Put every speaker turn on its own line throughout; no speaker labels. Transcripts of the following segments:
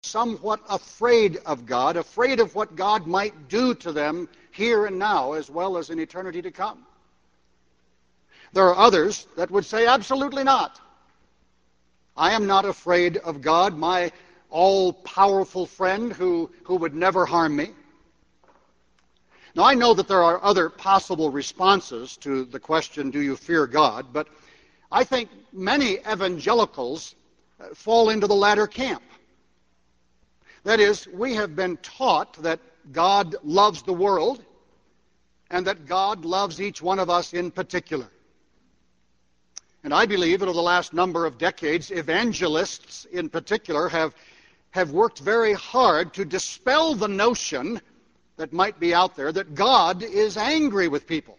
somewhat afraid of God, afraid of what God might do to them here and now as well as in eternity to come. There are others that would say, absolutely not. I am not afraid of God, my all-powerful friend who would never harm me. Now, I know that there are other possible responses to the question, do you fear God? But I think many evangelicals fall into the latter camp. That is, we have been taught that God loves the world and that God loves each one of us in particular. And I believe that over the last number of decades, evangelists in particular have worked very hard to dispel the notion that might be out there that God is angry with people.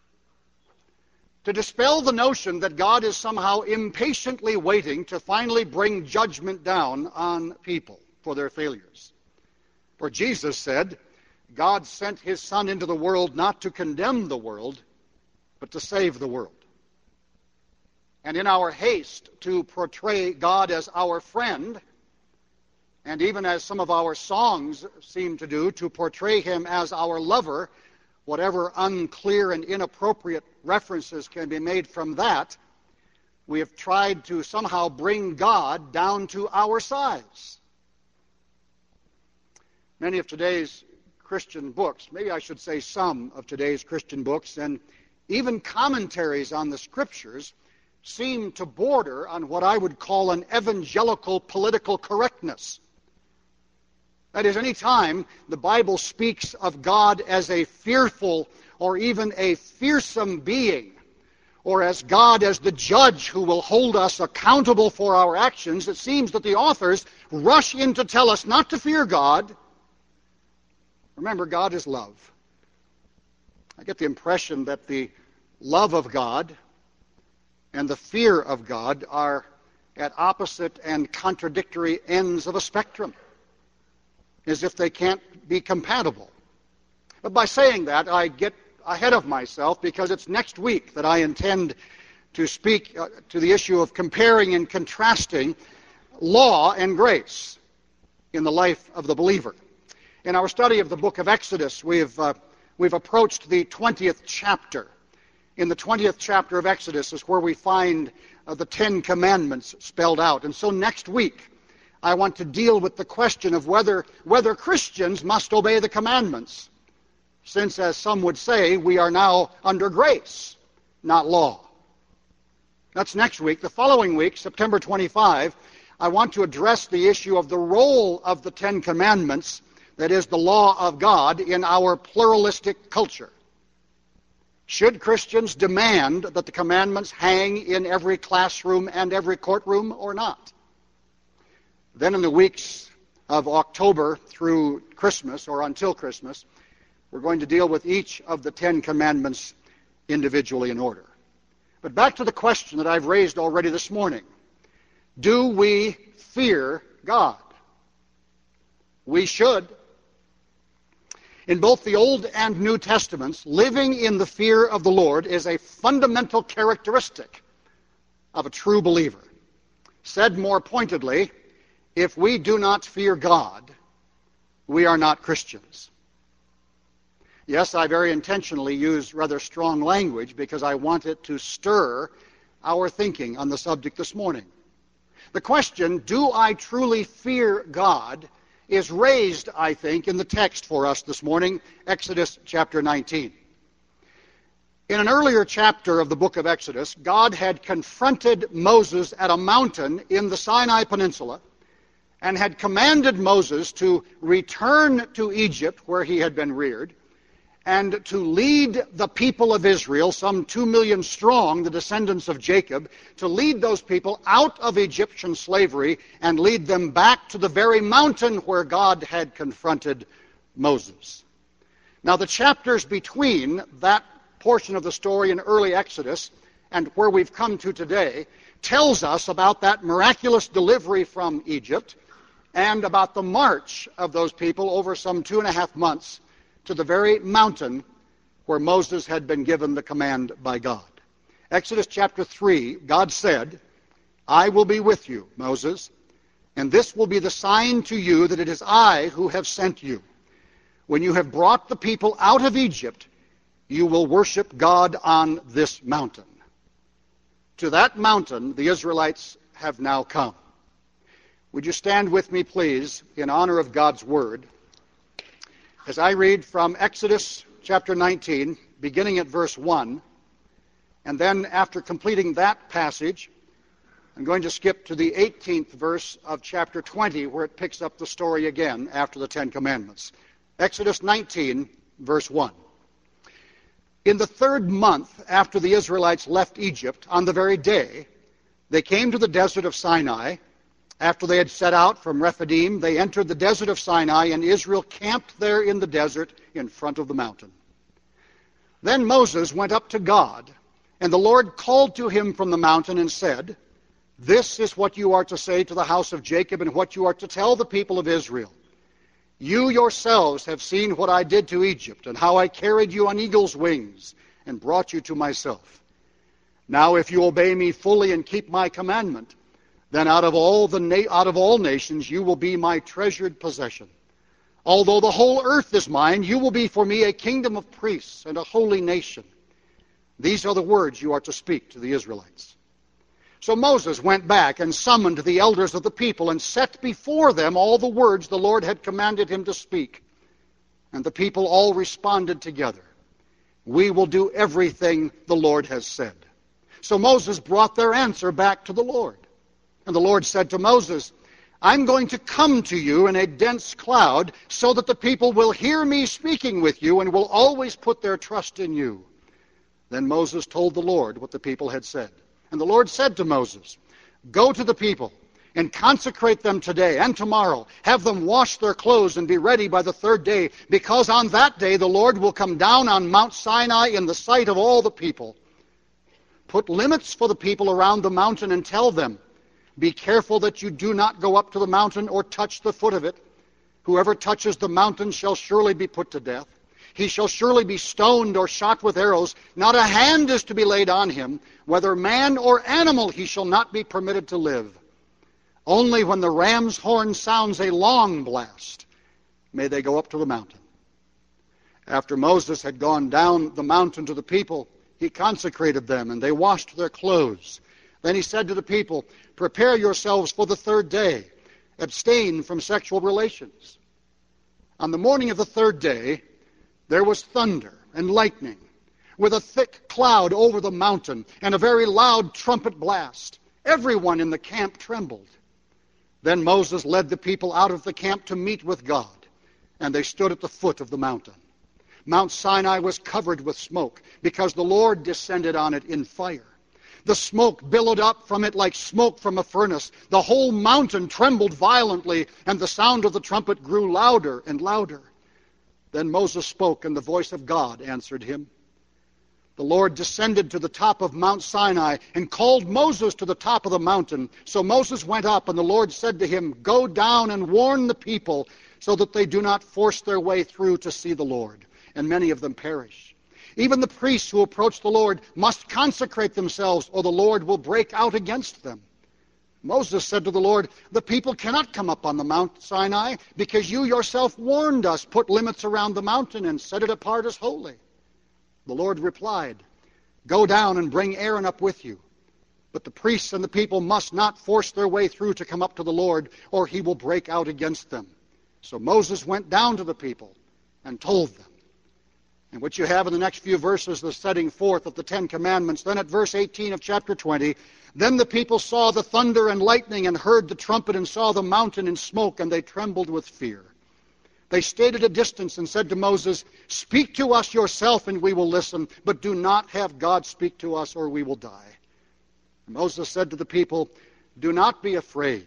To dispel the notion that God is somehow impatiently waiting to finally bring judgment down on people for their failures. For Jesus said, God sent his Son into the world not to condemn the world, but to save the world. And in our haste to portray God as our friend, and even as some of our songs seem to do, to portray him as our lover, whatever unclear and inappropriate references can be made from that, we have tried to somehow bring God down to our size. Many of today's Christian books, maybe I should say some of today's Christian books, and even commentaries on the Scriptures seem to border on what I would call an evangelical political correctness. That is, any time the Bible speaks of God as a fearful or even a fearsome being, or as God as the judge who will hold us accountable for our actions, it seems that the authors rush in to tell us not to fear God. Remember, God is love. I get the impression that the love of God and the fear of God are at opposite and contradictory ends of a spectrum, as if they can't be compatible. But by saying that, I get ahead of myself because it's next week that I intend to speak to the issue of comparing and contrasting law and grace in the life of the believer. In our study of the book of Exodus, we've approached the 20th chapter. In the 20th chapter of Exodus is where we find the Ten Commandments spelled out. And so next week, I want to deal with the question of whether Christians must obey the commandments, since, as some would say, we are now under grace, not law. That's next week. The following week, September 25, I want to address the issue of the role of the Ten Commandments, that is, the law of God, in our pluralistic culture. Should Christians demand that the commandments hang in every classroom and every courtroom or not? Then in the weeks of October through Christmas, or until Christmas, we're going to deal with each of the Ten Commandments individually in order. But back to the question that I've raised already this morning. Do we fear God? We should. In both the Old and New Testaments, living in the fear of the Lord is a fundamental characteristic of a true believer. Said more pointedly, if we do not fear God, we are not Christians. Yes, I very intentionally use rather strong language because I want it to stir our thinking on the subject this morning. The question, do I truly fear God, is raised, I think, in the text for us this morning, Exodus chapter 19. In an earlier chapter of the book of Exodus, God had confronted Moses at a mountain in the Sinai Peninsula and had commanded Moses to return to Egypt, where he had been reared, and to lead the people of Israel, some 2 million strong, the descendants of Jacob, to lead those people out of Egyptian slavery and lead them back to the very mountain where God had confronted Moses. Now, the chapters between that portion of the story in early Exodus and where we've come to today tells us about that miraculous delivery from Egypt and about the march of those people over some 2.5 months to the very mountain where Moses had been given the command by God. Exodus chapter 3, God said, I will be with you, Moses, And this will be the sign to you that it is I who have sent you. When you have brought the people out of Egypt, you will worship God on this mountain. To that mountain the Israelites have now come. Would you stand with me, please, in honor of God's word, as I read from Exodus chapter 19, beginning at verse 1, and then after completing that passage, I'm going to skip to the 18th verse of chapter 20, where it picks up the story again after the Ten Commandments. Exodus 19, verse 1. In the 3rd month after the Israelites left Egypt, on the very day, they came to the desert of Sinai. After they had set out from Rephidim, they entered the desert of Sinai, and Israel camped there in the desert in front of the mountain. Then Moses went up to God, and the Lord called to him from the mountain and said, "This is what you are to say to the house of Jacob and what you are to tell the people of Israel. You yourselves have seen what I did to Egypt and how I carried you on eagle's wings and brought you to myself. Now if you obey me fully and keep my commandment, then out of all nations you will be my treasured possession. Although the whole earth is mine, you will be for me a kingdom of priests and a holy nation. These are the words you are to speak to the Israelites." So Moses went back and summoned the elders of the people and set before them all the words the Lord had commanded him to speak. And the people all responded together, "We will do everything the Lord has said." So Moses brought their answer back to the Lord. And the Lord said to Moses, "I'm going to come to you in a dense cloud so that the people will hear me speaking with you and will always put their trust in you." Then Moses told the Lord what the people had said. And the Lord said to Moses, "Go to the people and consecrate them today and tomorrow. Have them wash their clothes and be ready by the 3rd day, because on that day the Lord will come down on Mount Sinai in the sight of all the people. Put limits for the people around the mountain and tell them, 'Be careful that you do not go up to the mountain or touch the foot of it. Whoever touches the mountain shall surely be put to death. He shall surely be stoned or shot with arrows. Not a hand is to be laid on him. Whether man or animal, he shall not be permitted to live. Only when the ram's horn sounds a long blast may they go up to the mountain.' After Moses had gone down the mountain to the people, he consecrated them, and they washed their clothes. Then he said to the people, 'Prepare yourselves for the 3rd day. Abstain from sexual relations.' On the morning of the 3rd day, there was thunder and lightning, with a thick cloud over the mountain, and a very loud trumpet blast. Everyone in the camp trembled. Then Moses led the people out of the camp to meet with God, and they stood at the foot of the mountain. Mount Sinai was covered with smoke, because the Lord descended on it in fire. The smoke billowed up from it like smoke from a furnace. The whole mountain trembled violently, and the sound of the trumpet grew louder and louder. Then Moses spoke, and the voice of God answered him. The Lord descended to the top of Mount Sinai and called Moses to the top of the mountain. So Moses went up, and the Lord said to him, "Go down and warn the people so that they do not force their way through to see the Lord, and many of them perish. Even the priests who approach the Lord must consecrate themselves, or the Lord will break out against them." Moses said to the Lord, "The people cannot come up on the Mount Sinai, because you yourself warned us, 'Put limits around the mountain and set it apart as holy.'" The Lord replied, "Go down and bring Aaron up with you. But the priests and the people must not force their way through to come up to the Lord, or he will break out against them." So Moses went down to the people and told them. And what you have in the next few verses, the setting forth of the 10 Commandments. Then at verse 18 of chapter 20, "Then the people saw the thunder and lightning and heard the trumpet and saw the mountain in smoke, and they trembled with fear. They stayed at a distance and said to Moses, 'Speak to us yourself and we will listen, but do not have God speak to us or we will die.' And Moses said to the people, 'Do not be afraid.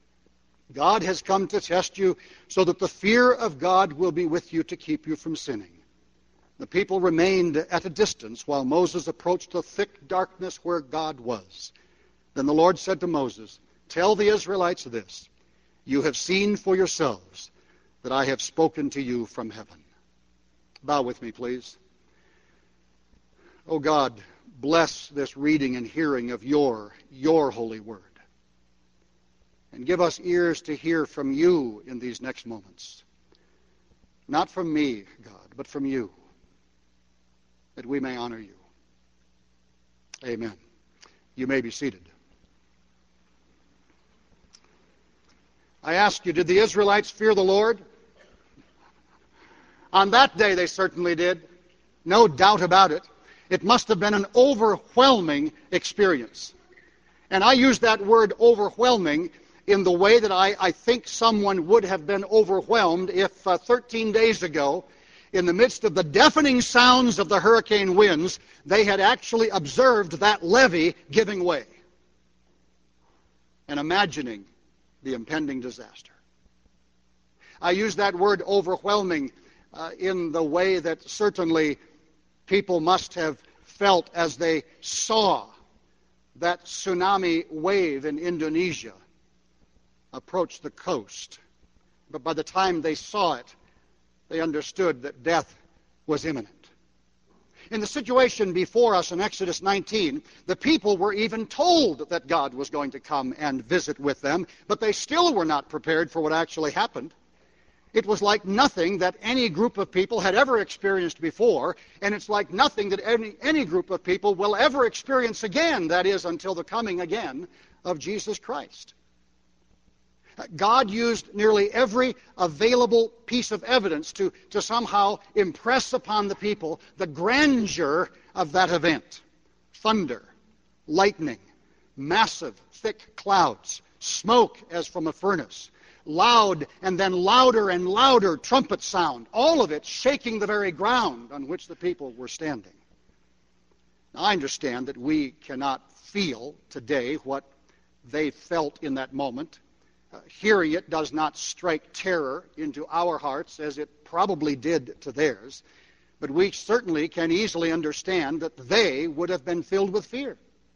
God has come to test you so that the fear of God will be with you to keep you from sinning.' The people remained at a distance while Moses approached the thick darkness where God was. Then the Lord said to Moses, 'Tell the Israelites this, you have seen for yourselves that I have spoken to you from heaven.'" Bow with me, please. Oh God, bless this reading and hearing of your holy word. And give us ears to hear from you in these next moments. Not from me, God, but from you, that we may honor you. Amen. You may be seated. I ask you, did the Israelites fear the Lord? On that day they certainly did. No doubt about it. It must have been an overwhelming experience. And I use that word overwhelming in the way that I think someone would have been overwhelmed if 13 days ago, in the midst of the deafening sounds of the hurricane winds, they had actually observed that levee giving way and imagining the impending disaster. I use that word overwhelming in the way that certainly people must have felt as they saw that tsunami wave in Indonesia approach the coast. But by the time they saw it, they understood that death was imminent. In the situation before us in Exodus 19, the people were even told that God was going to come and visit with them, but they still were not prepared for what actually happened. It was like nothing that any group of people had ever experienced before, and it's like nothing that any group of people will ever experience again, that is, until the coming again of Jesus Christ. God used nearly every available piece of evidence to somehow impress upon the people the grandeur of that event. Thunder, lightning, massive, thick clouds, smoke as from a furnace, loud and then louder and louder trumpet sound, all of it shaking the very ground on which the people were standing. Now, I understand that we cannot feel today what they felt in that moment. Hearing it does not strike terror into our hearts as it probably did to theirs, but we certainly can easily understand that they would have been filled with fear.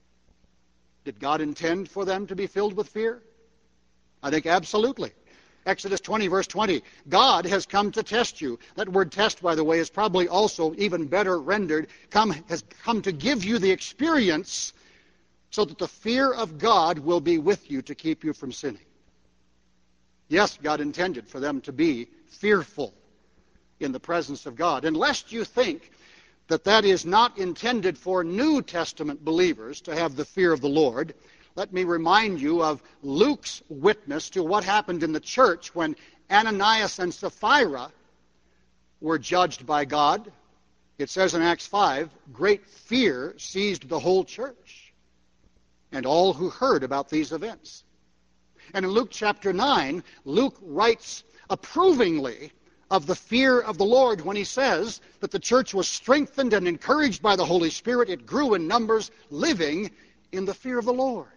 Did God intend for them to be filled with fear? I think absolutely. Exodus 20, verse 20, God has come to test you. That word test, by the way, is probably also even better rendered, has come to give you the experience so that the fear of God will be with you to keep you from sinning. Yes, God intended for them to be fearful in the presence of God. And lest you think that that is not intended for New Testament believers to have the fear of the Lord, let me remind you of Luke's witness to what happened in the church when Ananias and Sapphira were judged by God. It says in Acts 5, great fear seized the whole church and all who heard about these events. And in Luke chapter 9, Luke writes approvingly of the fear of the Lord when he says that the church was strengthened and encouraged by the Holy Spirit. It grew in numbers, living in the fear of the Lord.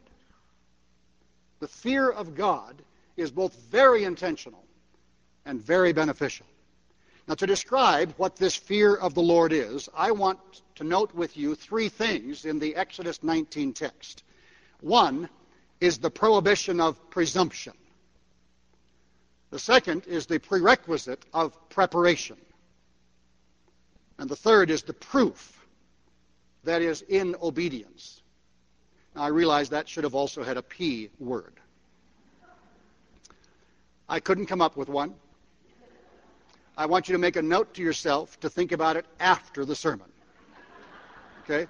The fear of God is both very intentional and very beneficial. Now, to describe what this fear of the Lord is, I want to note with you three things in the Exodus 19 text. One is the prohibition of presumption. The second is the prerequisite of preparation. And the third is the proof, that is, in obedience. Now, I realize that should have also had a P word. I couldn't come up with one. I want you to make a note to yourself to think about it after the sermon. Okay?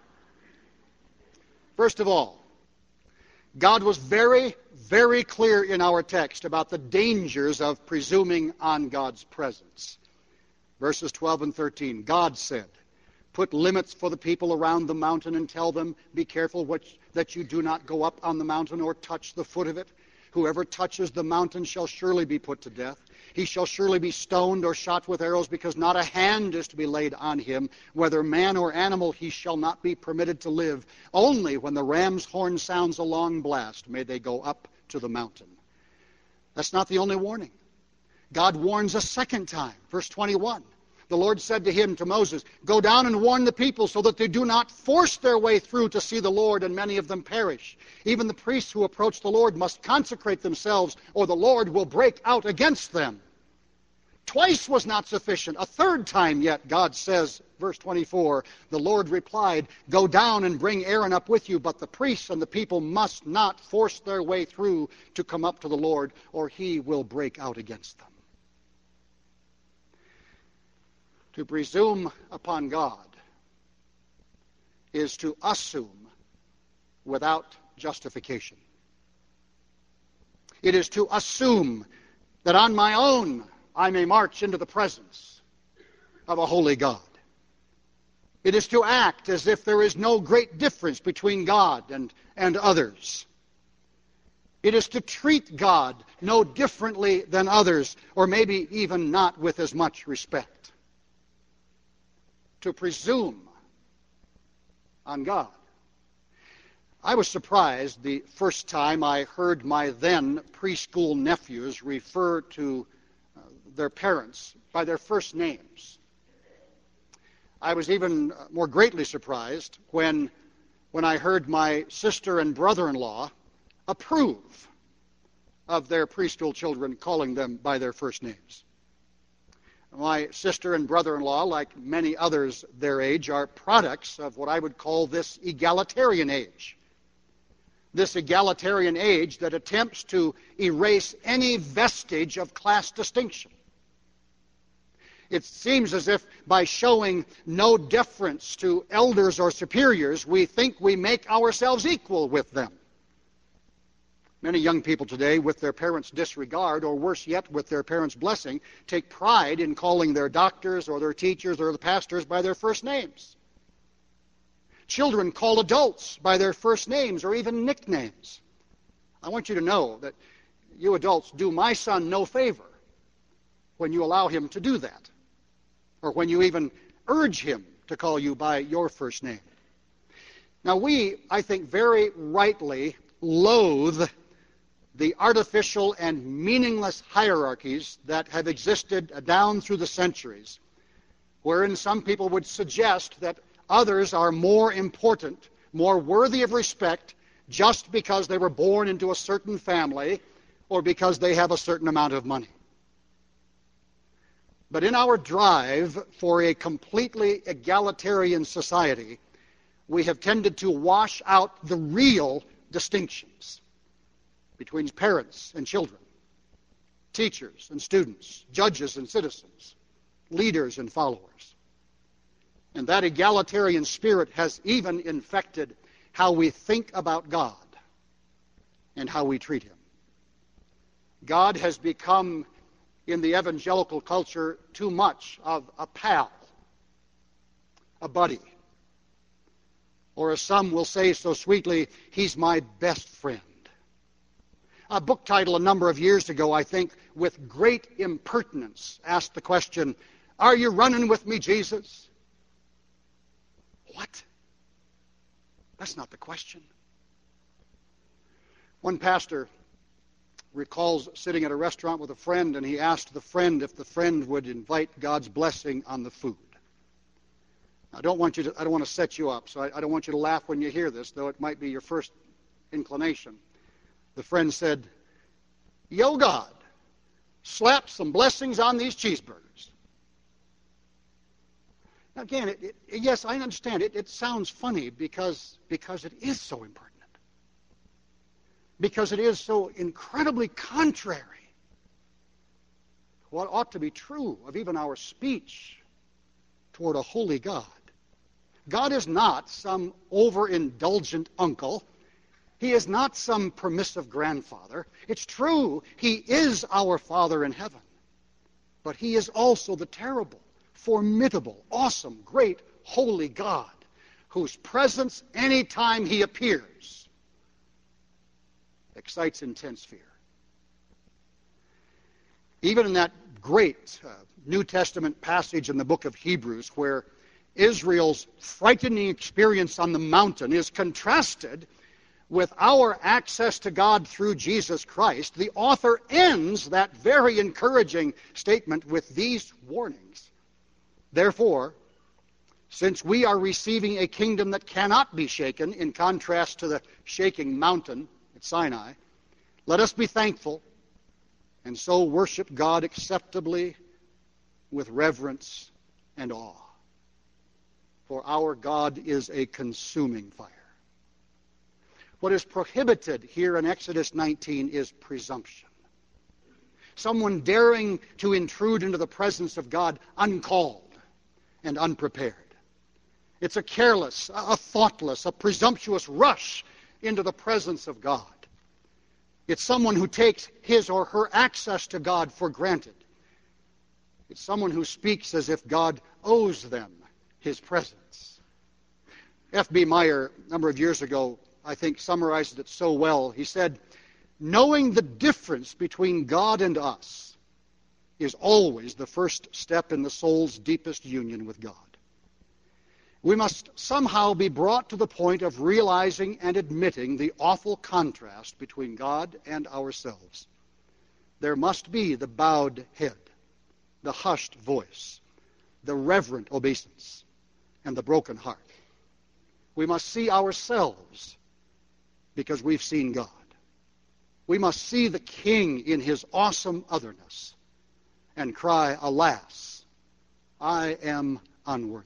First of all, God was very, very clear in our text about the dangers of presuming on God's presence. Verses 12 and 13, God said, put limits for the people around the mountain and tell them, be careful that you do not go up on the mountain or touch the foot of it. Whoever touches the mountain shall surely be put to death. He shall surely be stoned or shot with arrows, because not a hand is to be laid on him. Whether man or animal, he shall not be permitted to live. Only when the ram's horn sounds a long blast may they go up to the mountain. That's not the only warning. God warns a second time. Verse 21. The Lord said to him, to Moses, go down and warn the people so that they do not force their way through to see the Lord, and many of them perish. Even the priests who approach the Lord must consecrate themselves, or the Lord will break out against them. Twice was not sufficient. A third time yet, God says, verse 24, the Lord replied, "Go down and bring Aaron up with you, but the priests and the people must not force their way through to come up to the Lord, or he will break out against them." To presume upon God is to assume without justification. It is to assume that on my own I may march into the presence of a holy God. It is to act as if there is no great difference between God and others. It is to treat God no differently than others, or maybe even not with as much respect. To presume on God. I was surprised the first time I heard my then preschool nephews refer to their parents by their first names. I was even more greatly surprised when I heard my sister and brother-in-law approve of their preschool children calling them by their first names. My sister and brother-in-law, like many others their age, are products of what I would call this egalitarian age. This egalitarian age that attempts to erase any vestige of class distinction. It seems as if by showing no deference to elders or superiors, we think we make ourselves equal with them. Many young people today, with their parents' disregard, or worse yet, with their parents' blessing, take pride in calling their doctors or their teachers or the pastors by their first names. Children call adults by their first names or even nicknames. I want you to know that you adults do my son no favor when you allow him to do that, or when you even urge him to call you by your first name. Now we, I think, very rightly loathe the artificial and meaningless hierarchies that have existed down through the centuries, wherein some people would suggest that others are more important, more worthy of respect, just because they were born into a certain family or because they have a certain amount of money. But in our drive for a completely egalitarian society, we have tended to wash out the real distinctions between parents and children, teachers and students, judges and citizens, leaders and followers. And that egalitarian spirit has even infected how we think about God and how we treat him. God has become, in the evangelical culture, too much of a pal, a buddy, or as some will say so sweetly, he's my best friend. A book title a number of years ago, I think, with great impertinence, asked the question, "Are you running with me, Jesus?" What? That's not the question. One pastor recalls sitting at a restaurant with a friend, and he asked the friend if the friend would invite God's blessing on the food. I don't want to set you up, so I don't want you to laugh when you hear this, though it might be your first inclination. The friend said, "Yo, God, slap some blessings on these cheeseburgers." Now, again, yes, I understand. It sounds funny because it is so impertinent. Because it is so incredibly contrary to what ought to be true of even our speech toward a holy God. God is not some overindulgent uncle. He is not some permissive grandfather. It's true, he is our Father in heaven. But he is also the terrible, formidable, awesome, great, holy God, whose presence, anytime he appears, excites intense fear. Even in that great New Testament passage in the book of Hebrews, where Israel's frightening experience on the mountain is contrasted with our access to God through Jesus Christ, the author ends that very encouraging statement with these warnings. Therefore, since we are receiving a kingdom that cannot be shaken, in contrast to the shaking mountain at Sinai, let us be thankful and so worship God acceptably with reverence and awe. For our God is a consuming fire. What is prohibited here in Exodus 19 is presumption. Someone daring to intrude into the presence of God uncalled and unprepared. It's a careless, a thoughtless, a presumptuous rush into the presence of God. It's someone who takes his or her access to God for granted. It's someone who speaks as if God owes them his presence. F.B. Meyer, a number of years ago, I think summarized it so well. He said, knowing the difference between God and us is always the first step in the soul's deepest union with God. We must somehow be brought to the point of realizing and admitting the awful contrast between God and ourselves. There must be the bowed head, the hushed voice, the reverent obeisance, and the broken heart. We must see ourselves because we've seen God. We must see the King in his awesome otherness and cry, alas, I am unworthy.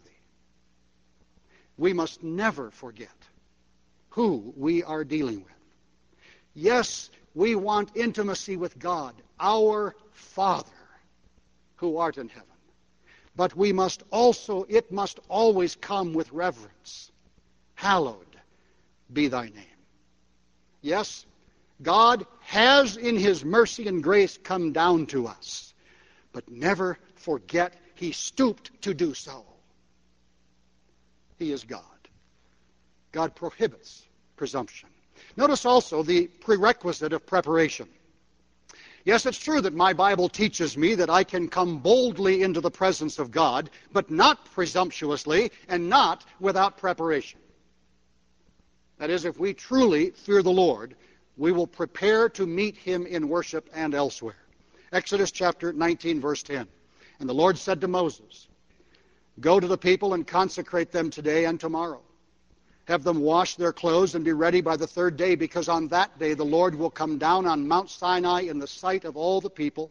We must never forget who we are dealing with. Yes, we want intimacy with God, our Father, who art in heaven. But we must also, it must always come with reverence. Hallowed be thy name. Yes, God has in his mercy and grace come down to us. But never forget he stooped to do so. He is God. God prohibits presumption. Notice also the prerequisite of preparation. Yes, it's true that my Bible teaches me that I can come boldly into the presence of God, but not presumptuously and not without preparation. That is, if we truly fear the Lord, we will prepare to meet him in worship and elsewhere. Exodus chapter 19, verse 10. And the Lord said to Moses, go to the people and consecrate them today and tomorrow. Have them wash their clothes and be ready by the third day, because on that day the Lord will come down on Mount Sinai in the sight of all the people.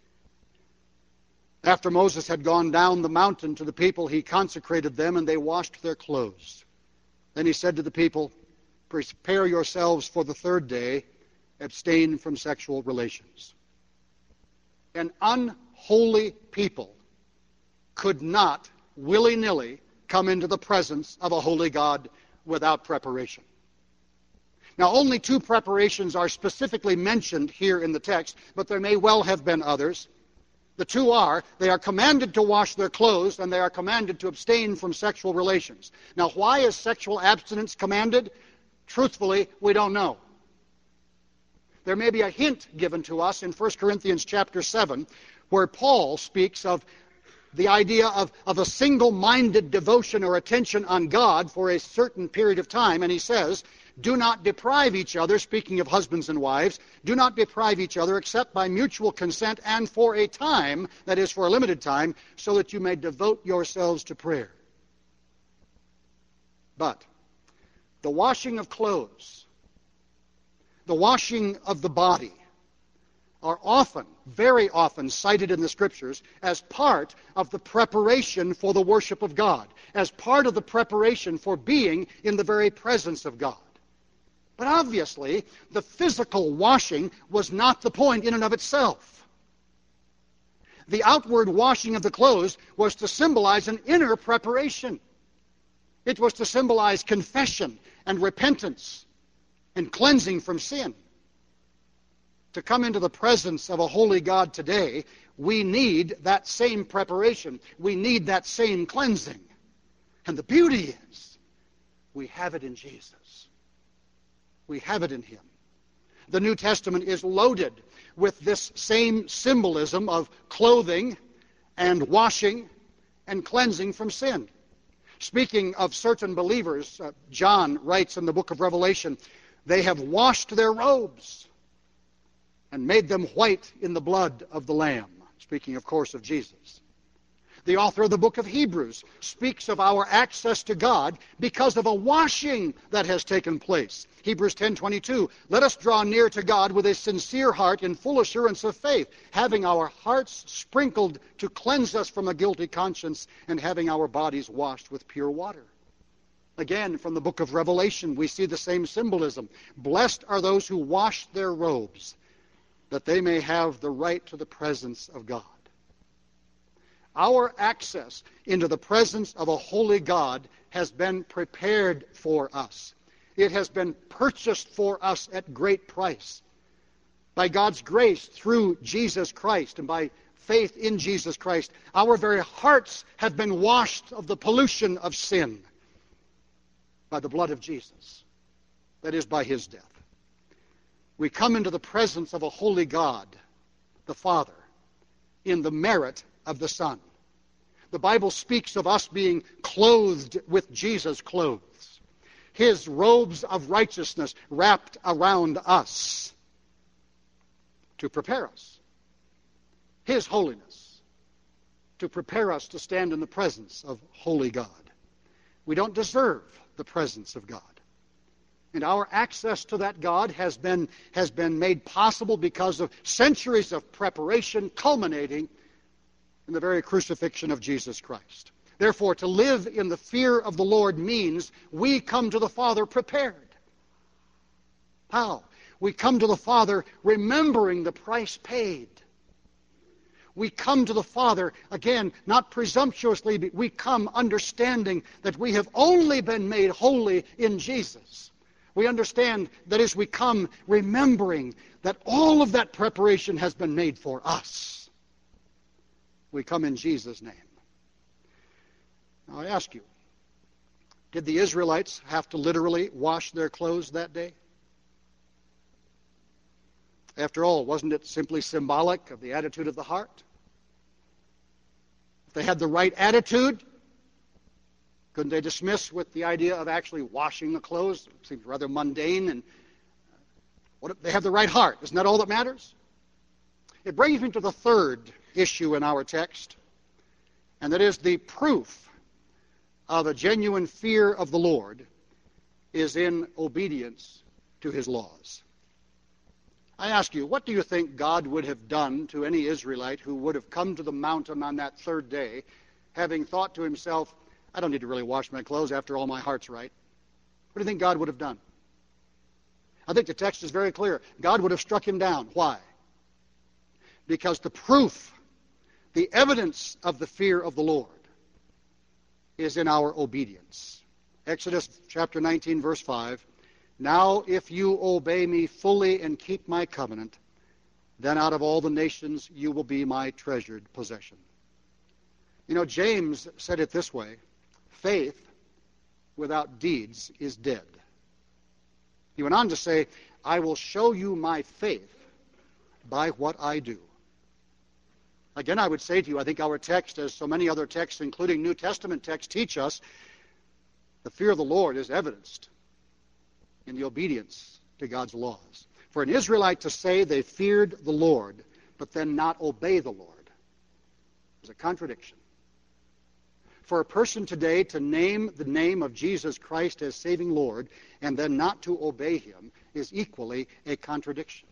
After Moses had gone down the mountain to the people, he consecrated them, and they washed their clothes. Then he said to the people, prepare yourselves for the third day, abstain from sexual relations. An unholy people could not willy-nilly come into the presence of a holy God without preparation. Now, only two preparations are specifically mentioned here in the text, but there may well have been others. The two are, they are commanded to wash their clothes, and they are commanded to abstain from sexual relations. Now, why is sexual abstinence commanded? Truthfully, we don't know. There may be a hint given to us in 1 Corinthians chapter 7, where Paul speaks of the idea of a single-minded devotion or attention on God for a certain period of time. And he says, do not deprive each other, speaking of husbands and wives, do not deprive each other except by mutual consent and for a time, that is for a limited time, so that you may devote yourselves to prayer. But the washing of clothes, the washing of the body, are often, very often cited in the Scriptures as part of the preparation for the worship of God, as part of the preparation for being in the very presence of God. But obviously, the physical washing was not the point in and of itself. The outward washing of the clothes was to symbolize an inner preparation. It was to symbolize confession and repentance and cleansing from sin. To come into the presence of a holy God today, we need that same preparation. We need that same cleansing. And the beauty is, we have it in Jesus. We have it in him. The New Testament is loaded with this same symbolism of clothing and washing and cleansing from sin. Speaking of certain believers, John writes in the book of Revelation, they have washed their robes and made them white in the blood of the Lamb. Speaking, of course, of Jesus. The author of the book of Hebrews speaks of our access to God because of a washing that has taken place. Hebrews 10:22, let us draw near to God with a sincere heart in full assurance of faith, having our hearts sprinkled to cleanse us from a guilty conscience and having our bodies washed with pure water. Again, from the book of Revelation, we see the same symbolism. Blessed are those who wash their robes, that they may have the right to the presence of God. Our access into the presence of a holy God has been prepared for us. It has been purchased for us at great price. By God's grace through Jesus Christ and by faith in Jesus Christ, our very hearts have been washed of the pollution of sin by the blood of Jesus, that is, by his death. We come into the presence of a holy God, the Father, in the merit of the Son. The Bible speaks of us being clothed with Jesus' clothes, his robes of righteousness wrapped around us to prepare us, his holiness, to prepare us to stand in the presence of holy God. We don't deserve the presence of God. And our access to that God has been made possible because of centuries of preparation culminating in the very crucifixion of Jesus Christ. Therefore, to live in the fear of the Lord means we come to the Father prepared. How? We come to the Father remembering the price paid. We come to the Father, again, not presumptuously, but we come understanding that we have only been made holy in Jesus. We understand that as we come remembering that all of that preparation has been made for us. We come in Jesus' name. Now I ask you, did the Israelites have to literally wash their clothes that day? After all, wasn't it simply symbolic of the attitude of the heart? If they had the right attitude, couldn't they dismiss with the idea of actually washing the clothes? It seems rather mundane. And what if they have the right heart? Isn't that all that matters? It brings me to the third issue in our text, and that is the proof of a genuine fear of the Lord is in obedience to his laws. I ask you, what do you think God would have done to any Israelite who would have come to the mountain on that third day, having thought to himself, I don't need to really wash my clothes after all, my heart's right? What do you think God would have done? I think the text is very clear. God would have struck him down. Why? Because the proof, the evidence of the fear of the Lord is in our obedience. Exodus chapter 19, verse 5. Now if you obey me fully and keep my covenant, then out of all the nations you will be my treasured possession. You know, James said it this way, faith without deeds is dead. He went on to say, I will show you my faith by what I do. Again, I would say to you, I think our text, as so many other texts, including New Testament texts, teach us the fear of the Lord is evidenced in the obedience to God's laws. For an Israelite to say they feared the Lord, but then not obey the Lord, is a contradiction. For a person today to name the name of Jesus Christ as saving Lord and then not to obey him is equally a contradiction.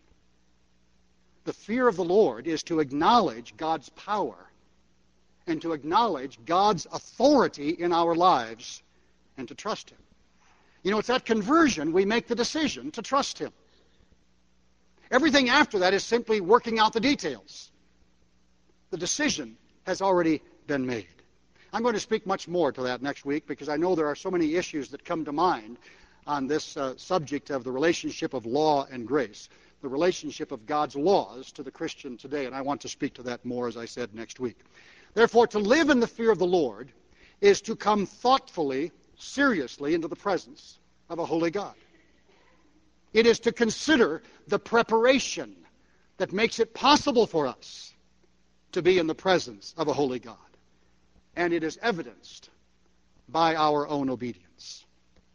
The fear of the Lord is to acknowledge God's power and to acknowledge God's authority in our lives and to trust him. You know, it's at conversion we make the decision to trust him. Everything after that is simply working out the details. The decision has already been made. I'm going to speak much more to that next week because I know there are so many issues that come to mind on this subject of the relationship of law and grace, the relationship of God's laws to the Christian today, and I want to speak to that more, as I said, next week. Therefore, to live in the fear of the Lord is to come thoughtfully, seriously into the presence of a holy God. It is to consider the preparation that makes it possible for us to be in the presence of a holy God. And it is evidenced by our own obedience.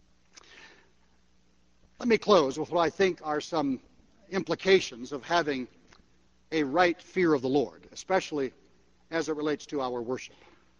Let me close with what I think are some implications of having a right fear of the Lord, especially as it relates to our worship.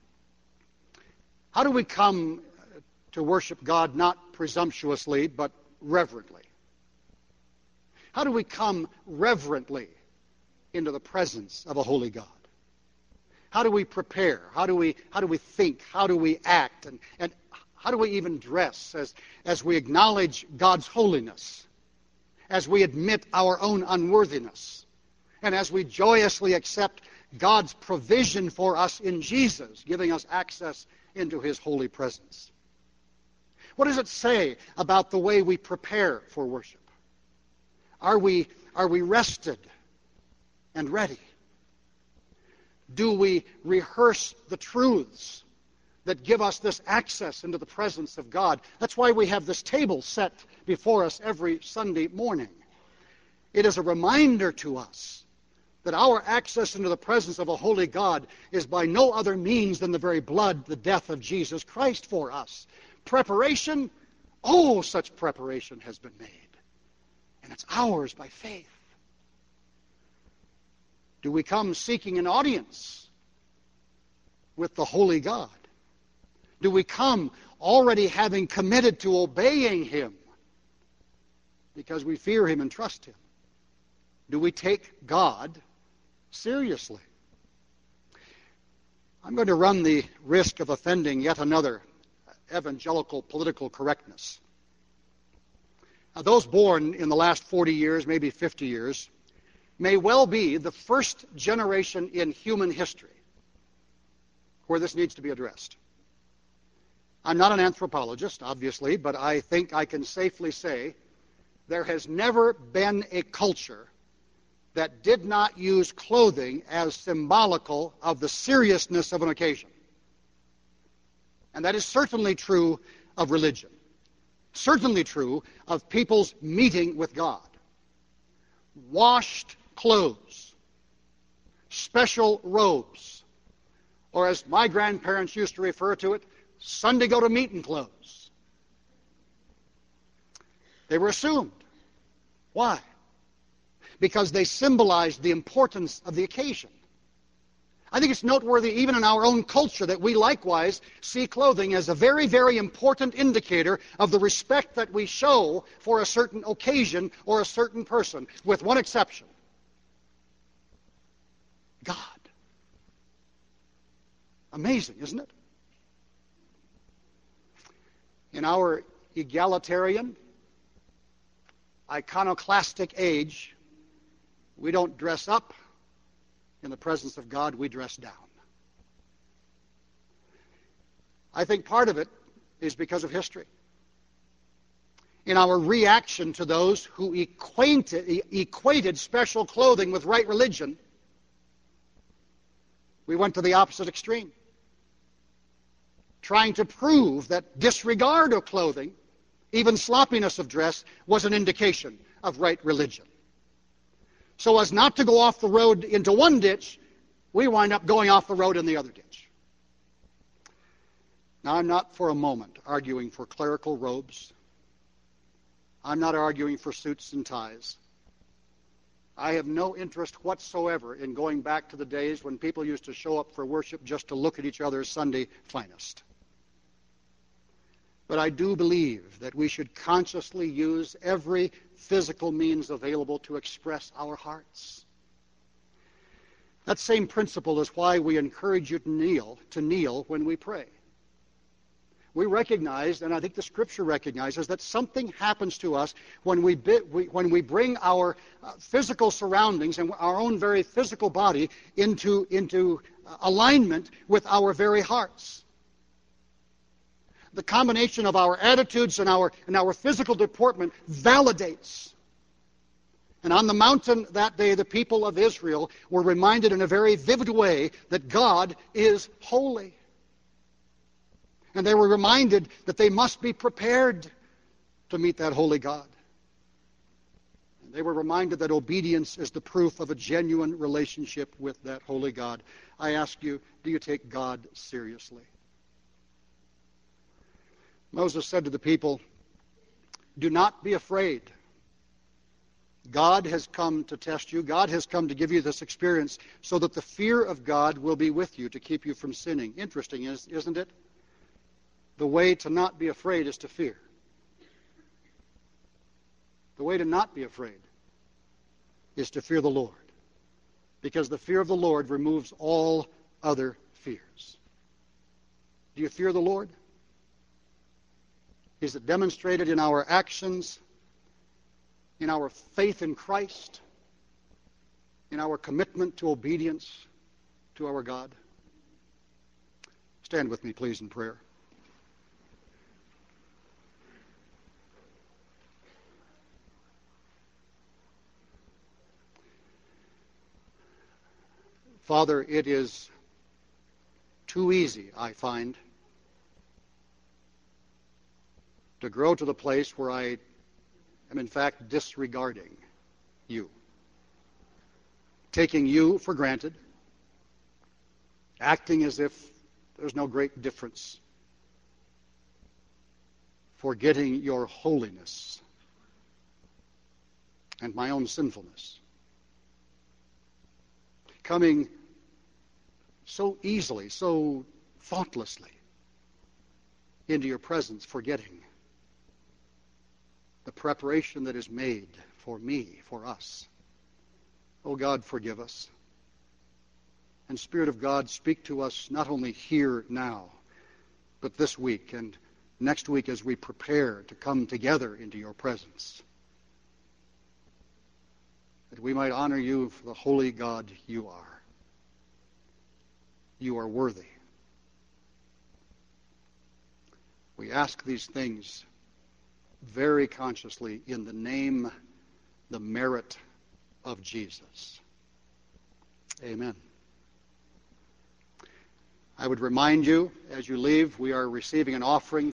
How do we come to worship God not presumptuously, but reverently? How do we come reverently into the presence of a holy God? How do we prepare? How do we think? How do we act? And how do we even dress as we acknowledge God's holiness, as we admit our own unworthiness, and as we joyously accept God's provision for us in Jesus, giving us access into His holy presence? What does it say about the way we prepare for worship? Are we rested and ready? Do we rehearse the truths that give us this access into the presence of God? That's why we have this table set before us every Sunday morning. It is a reminder to us that our access into the presence of a holy God is by no other means than the very blood, the death of Jesus Christ for us. Preparation, oh, such preparation has been made. And it's ours by faith. Do we come seeking an audience with the holy God? Do we come already having committed to obeying Him because we fear Him and trust Him? Do we take God seriously? I'm going to run the risk of offending yet another evangelical political correctness. Now, those born in the last 40 years, maybe 50 years, may well be the first generation in human history where this needs to be addressed. I'm not an anthropologist, obviously, but I think I can safely say there has never been a culture that did not use clothing as symbolical of the seriousness of an occasion. And that is certainly true of religion. Certainly true of people's meeting with God. Washed clothes, special robes, or as my grandparents used to refer to it, Sunday go-to-meeting clothes. They were assumed. Why? Because they symbolized the importance of the occasion. I think it's noteworthy even in our own culture that we likewise see clothing as a very, very important indicator of the respect that we show for a certain occasion or a certain person, with one exception. God. Amazing, isn't it? In our egalitarian, iconoclastic age, we don't dress up. In the presence of God, we dress down. I think part of it is because of history. In our reaction to those who equated special clothing with right religion, we went to the opposite extreme, trying to prove that disregard of clothing, even sloppiness of dress, was an indication of right religion. So as not to go off the road into one ditch, we wind up going off the road in the other ditch. Now, I'm not for a moment arguing for clerical robes. I'm not arguing for suits and ties. I have no interest whatsoever in going back to the days when people used to show up for worship just to look at each other's Sunday finest. But I do believe that we should consciously use every physical means available to express our hearts. That same principle is why we encourage you to kneel when we pray. We recognize, and I think the Scripture recognizes, that something happens to us when we bring our physical surroundings and our own very physical body into alignment with our very hearts. The combination of our attitudes and our physical deportment validates. And on the mountain that day, the people of Israel were reminded in a very vivid way that God is holy. And they were reminded that they must be prepared to meet that holy God. And they were reminded that obedience is the proof of a genuine relationship with that holy God. I ask you, do you take God seriously? Moses said to the people, "Do not be afraid. God has come to test you. God has come to give you this experience so that the fear of God will be with you to keep you from sinning." Interesting, isn't it? the way to not be afraid is to fear. The way to not be afraid is to fear the Lord, because the fear of the Lord removes all other fears. Do you fear the Lord? Is it demonstrated in our actions, in our faith in Christ, in our commitment to obedience to our God? Stand with me, please, in prayer. Father, it is too easy, I find, to grow to the place where I am in fact disregarding you, taking you for granted, acting as if there's no great difference, forgetting your holiness and my own sinfulness, coming so easily, so thoughtlessly into your presence, forgetting the preparation that is made for me, for us. Oh God, forgive us. And Spirit of God, speak to us not only here now, but this week and next week as we prepare to come together into your presence, that we might honor you for the holy God you are. You are worthy. We ask these things very consciously in the name, the merit of Jesus. Amen. I would remind you, as you leave, we are receiving an offering